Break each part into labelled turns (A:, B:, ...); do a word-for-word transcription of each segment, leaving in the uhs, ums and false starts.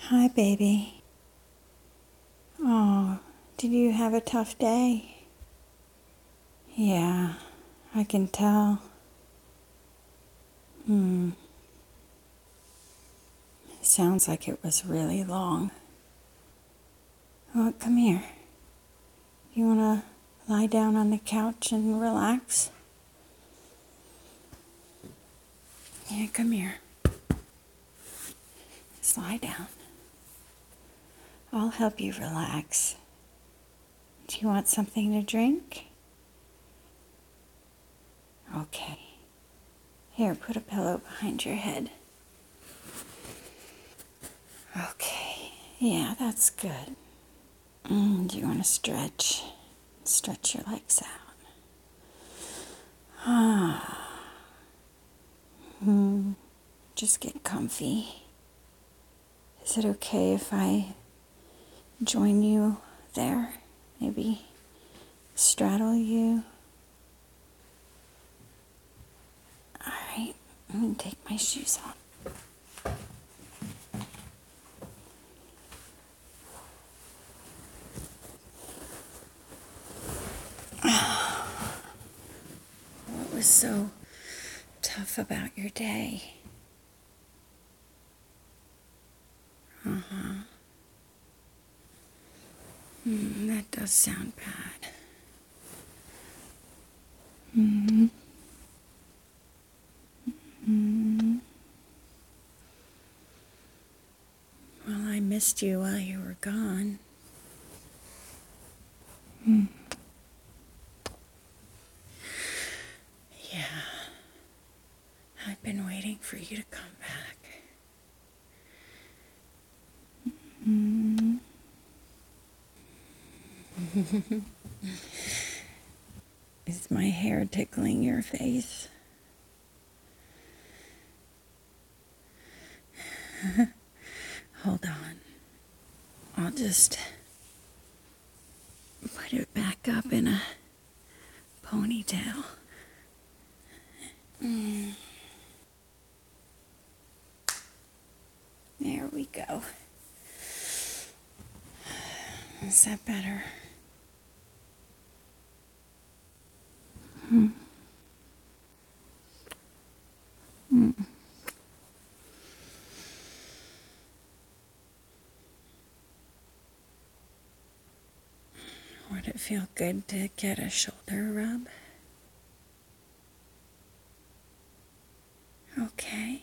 A: Hi, baby. Oh, did you have a tough day? Yeah, I can tell. Hmm. Sounds like it was really long. Well, come here. You want to lie down on the couch and relax? Yeah, come here. Just lie down. I'll help you relax. Do you want something to drink? Okay. Here, put a pillow behind your head. Okay. Yeah, that's good. Mm, do you want to stretch? Stretch your legs out. Ah. Hmm. Just get comfy. Is it okay if I join you there? Maybe straddle you? Alright, I'm going to take my shoes off. What was so tough about your day? Uh-huh. Mm, that does sound bad. Mm-hmm. Mm-hmm. Well, I missed you while you were gone. Mm. Yeah. I've been waiting for you to come back. Mm. Is my hair tickling your face? Hold on. I'll just put it back up in a ponytail. Mm. There we go. Is that better? Mm. Mm. Would it feel good to get a shoulder rub? Okay.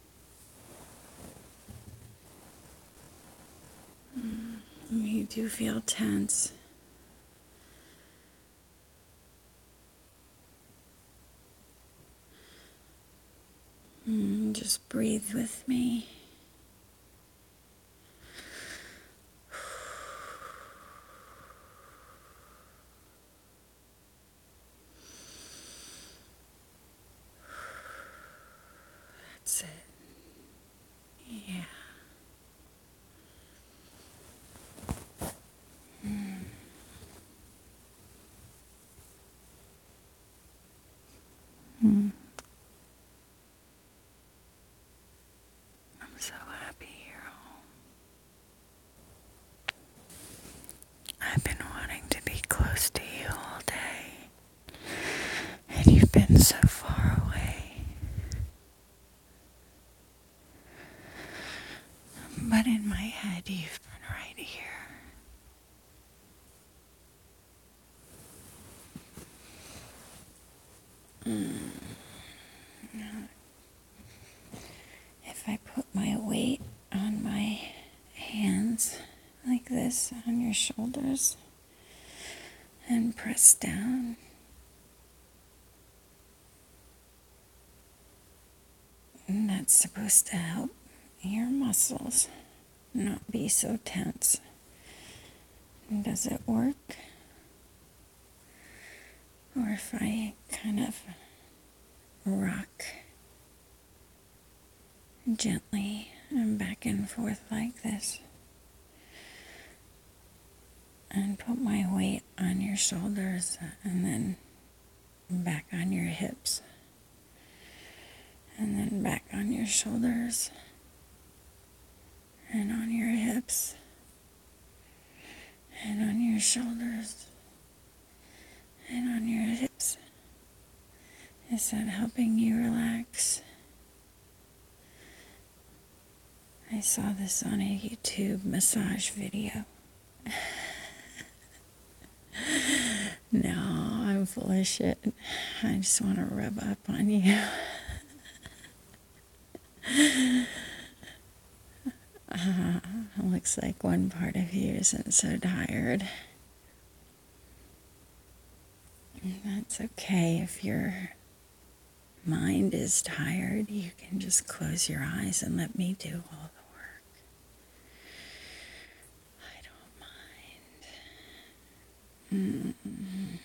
A: Mm. You do feel tense. Mm. Just breathe with me. That's it. Yeah. Mm. Mm. I'm so happy you're home. I've been wanting to be close to you all day, and you've been so far away. But in my head, you've been right here. Mm. Now, if I put my weight on my hands like this on your shoulders and press down, and that's supposed to help your muscles not be so tense. Does it work? Or if I kind of rock gently and back and forth like this and put my weight on your shoulders and then back on your hips and then back on your shoulders and on your hips and on your shoulders and on your hips. Is that helping you relax? I saw this on a YouTube massage video. No, I'm full of shit. I just want to rub up on you. Uh, looks like one part of you isn't so tired. That's okay. If your mind is tired, you can just close your eyes and let me do all the work. I don't mind. Mm-hmm.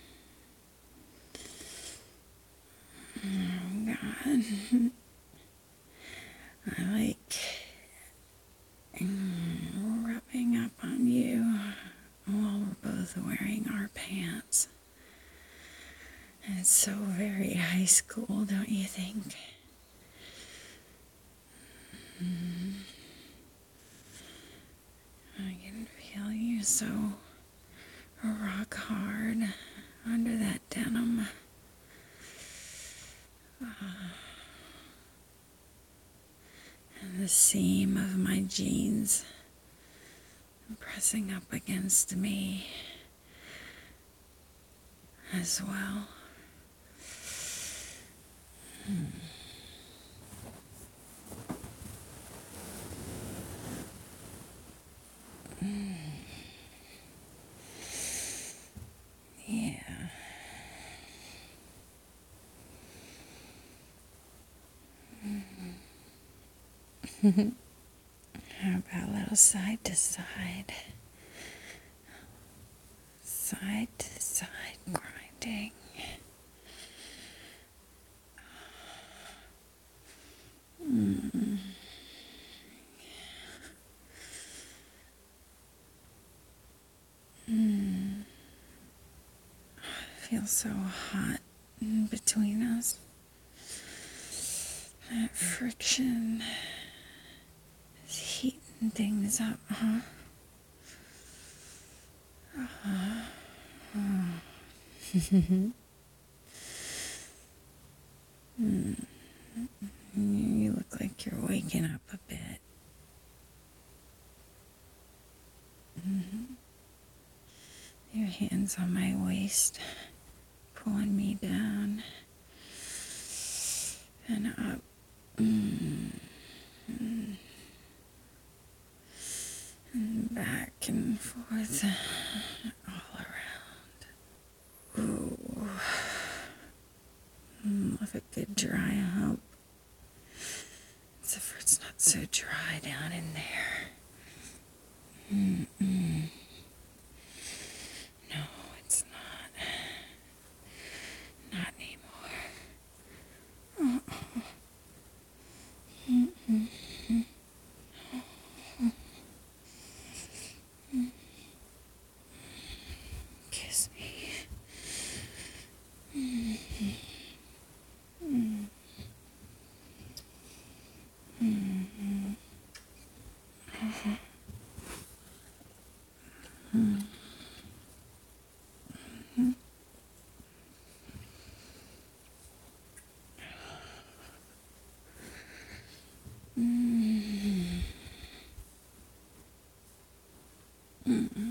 A: Oh, God. I like mm, rubbing up on you while we're both wearing our pants. And it's so very high school, don't you think? Mm. I can feel you so rock hard under that denim. Uh, and the seam of my jeans pressing up against me as well. Hmm. Mm. Yeah. Mm-hmm. How about a little side to side? Side to side grinding. Mm. Mm. It feels so hot in between us. That friction is heating things up, huh? Uh-huh. Oh. mm. You look like you're waking up a bit. Mm-hmm. Your hands on my waist, pulling me down and up. Mm. Mm. And back and forth, all around. Ooh. Mm, love a good dry hump. As if it's not so dry down in there. Mm-mm. No, it's not. Not anymore. Uh-uh. Mm-mm. Kiss me. Mm-hmm. Mm-hmm. Mm-hmm. Uh-huh. Mm-hmm. Mm-hmm. Mm-hmm.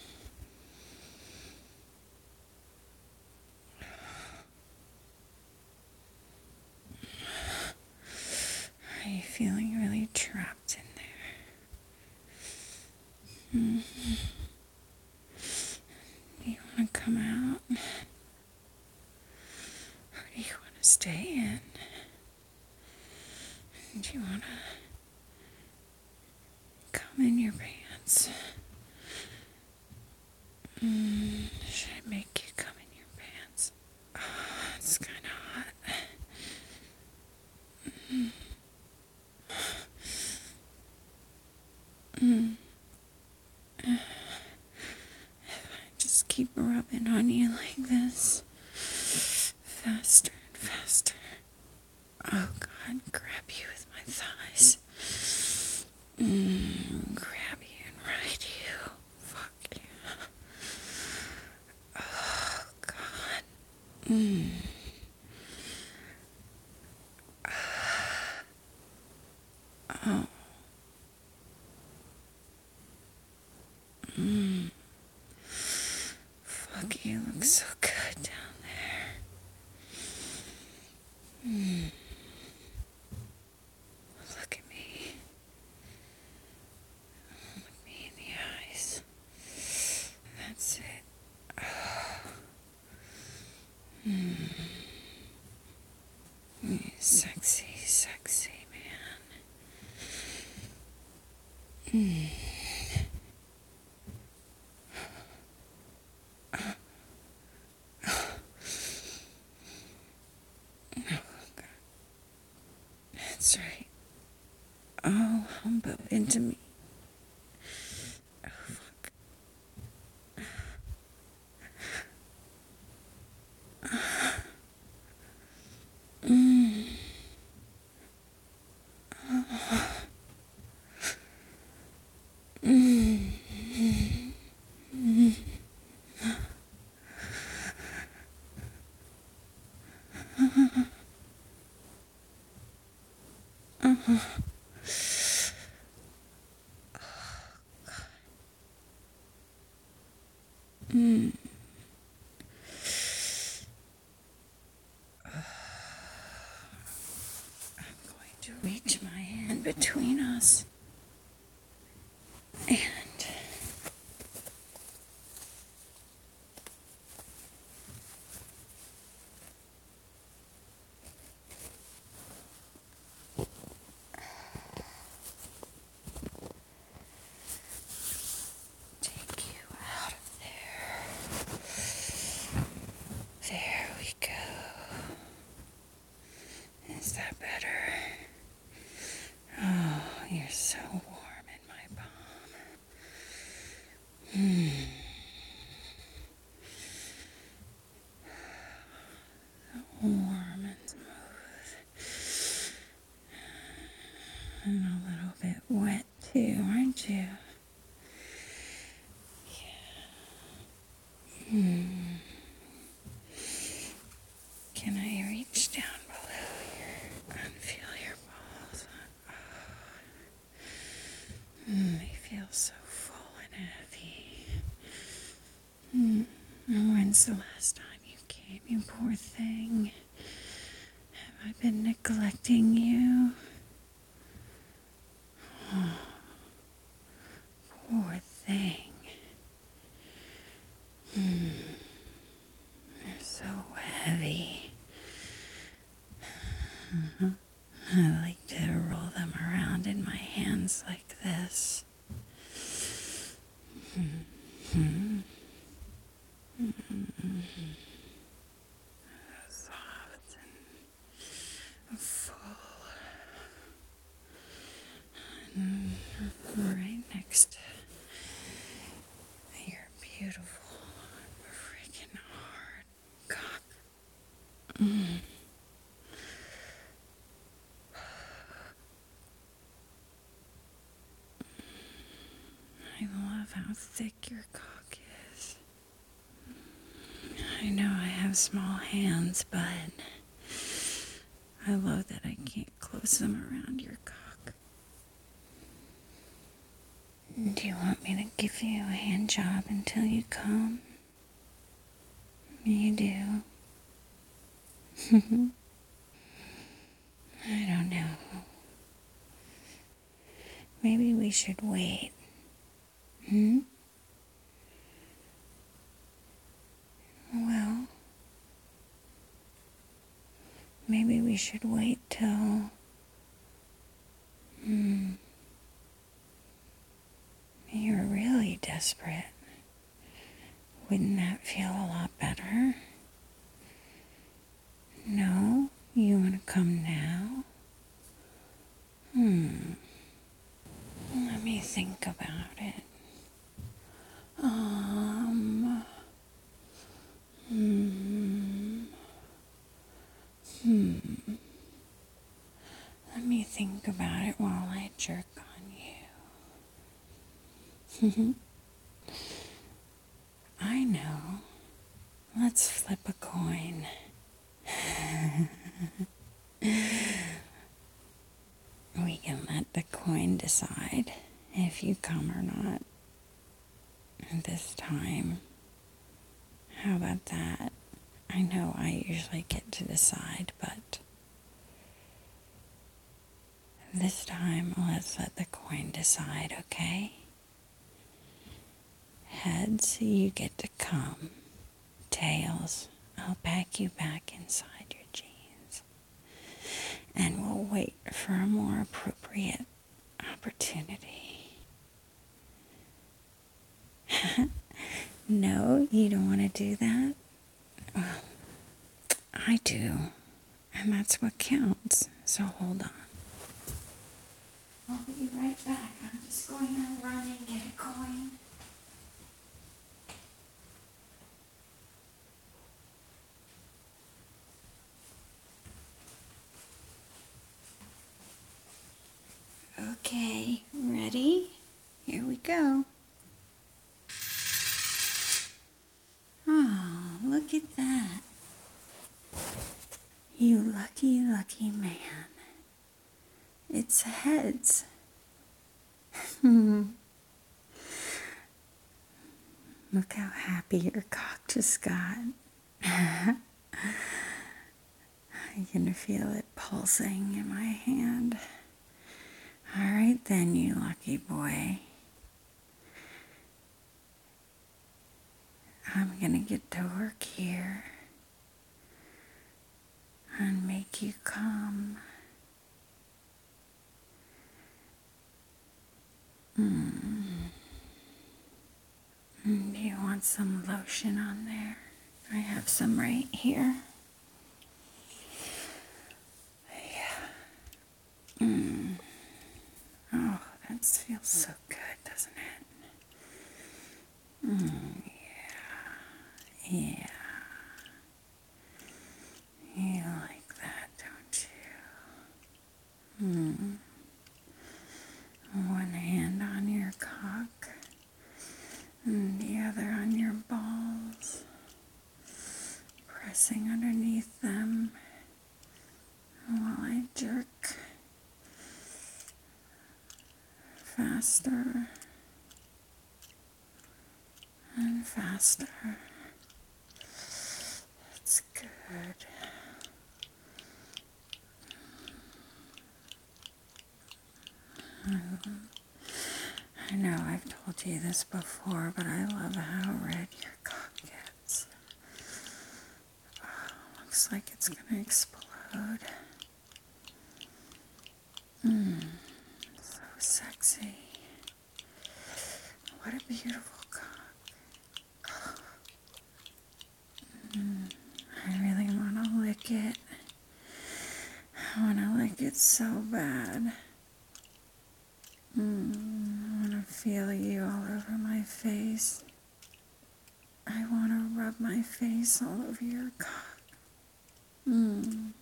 A: Are you feeling really trapped in there? Mm-hmm. Do you want to come out? Or do you want to stay in? Do you want to come in your pants? Mm, should I make you come in your pants? Oh, it's kind of hot. Mm. Mm. If I just keep rubbing on you like this, faster and faster. Oh God, grab you with my thighs. Mm, grab Oh. Mm. Fuck, you look so good down there. Mm. Look at me. Look me in the eyes. That's it. Oh. Mm. You're sexy, sexy man. Mm. That's right. Oh, humble into me. Oh, fuck. Mm. Mm. Mm. Uh-huh. Mm. I'm going to reach my hand between us and take you out of there. There we go. Is that better? Oh, you're so warm in my palm. Hmm. Warm and smooth. And a little bit wet too, aren't you? Yeah. Hmm. Can I reach down below here and feel your balls? Oh. Mm, they feel so full and heavy. Mm. When's the last time you came, you poor thing? Have I been neglecting you? Oh, poor thing. Mm. They're so heavy. Uh-huh. I like to roll them around in my hands like this. Mm-hmm. Mm-hmm. Soft and full. And right next to your beautiful, freaking hard cock. Mm. I love how thick your cock is. I know I have small hands, but I love that I can't close them around your cock. Do you want me to give you a hand job until you come? You do. I don't know. Maybe we should wait. Hmm? Well, maybe we should wait till... Hmm. You're really desperate. Wouldn't that feel a lot better? No? You want to come now? Hmm. Let me think about it. Um... Hmm... Hmm... Let me think about it while I jerk on you. I know. Let's flip a coin. We can let the coin decide if you come or not this time. How about that? I know I usually get to decide, but this time let's let the coin decide, okay? Heads, you get to come. Tails, I'll pack you back inside your jeans. And we'll wait for a more appropriate opportunity. No, you don't want to do that? Well, I do. And that's what counts. So hold on. I'll be right back. I'm just going to run and get a coin. Okay, ready? Here we go. Oh, look at that. You lucky, lucky man. It's heads. Look how happy your cock just got. I can feel it pulsing in my hand. All right then, you lucky boy. I'm gonna get to work here and make you come. Mm. Do you want some lotion on there? I have some right here. Yeah. Mm. Oh, that feels so good, doesn't it? Mm, yeah. Yeah. You like that, don't you? Mm. One hand on your cock and the other on your balls, pressing underneath them while I jerk faster and faster. That's good. I know I've told you this before, but I love how red your cock gets. Oh, looks like it's gonna explode. Mmm, so sexy. What a beautiful cock. Mm, I really want to lick it. I want to lick it so bad. Mm, I want to feel you all over my face. I want to rub my face all over your cock. Mm.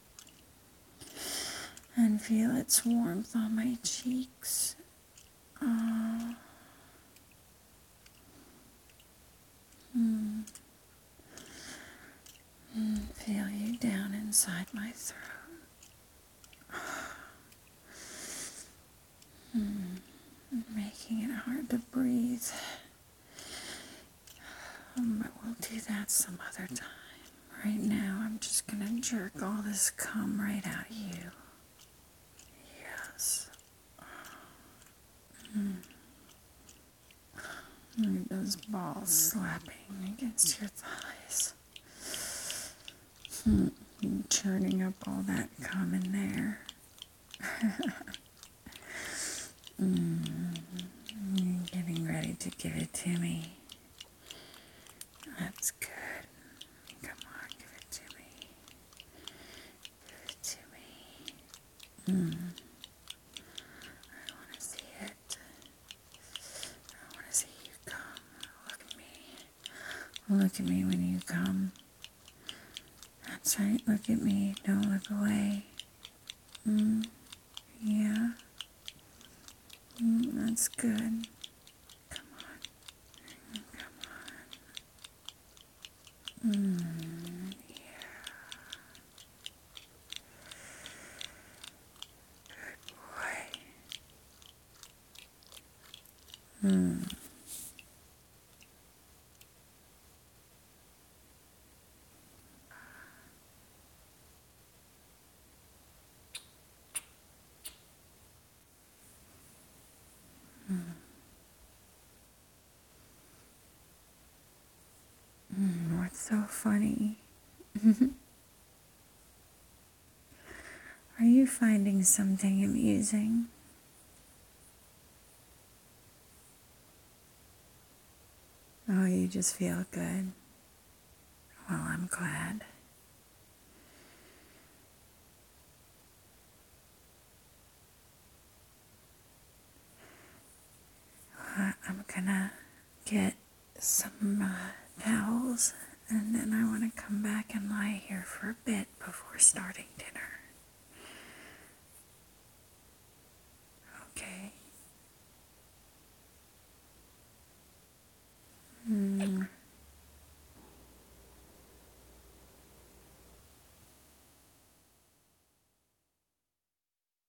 A: And feel its warmth on my cheeks. Oh. Mm. Mm. Feel you down inside my throat. Mm. Making it hard to breathe. Um, but we'll do that some other time. Right now, I'm just gonna jerk all this cum right out of you. Yes. Mm. Look at those balls slapping against your thighs. Mm. Churning up all that cum in there. mm. You're getting ready to give it to me. That's good. Come on, give it to me. Give it to me. Mm. I want to see it. I want to see you come. Look at me. Look at me when you come. That's right. Look at me. Don't look away. Mm. Yeah. Mm, that's good. Come on. Come on. Mm, yeah. Good boy. Hmm. Hmm. What's so funny? Are you finding something amusing? Oh, you just feel good. Well, I'm glad. Uh, I'm gonna get some uh, towels, and then I want to come back and lie here for a bit before starting dinner.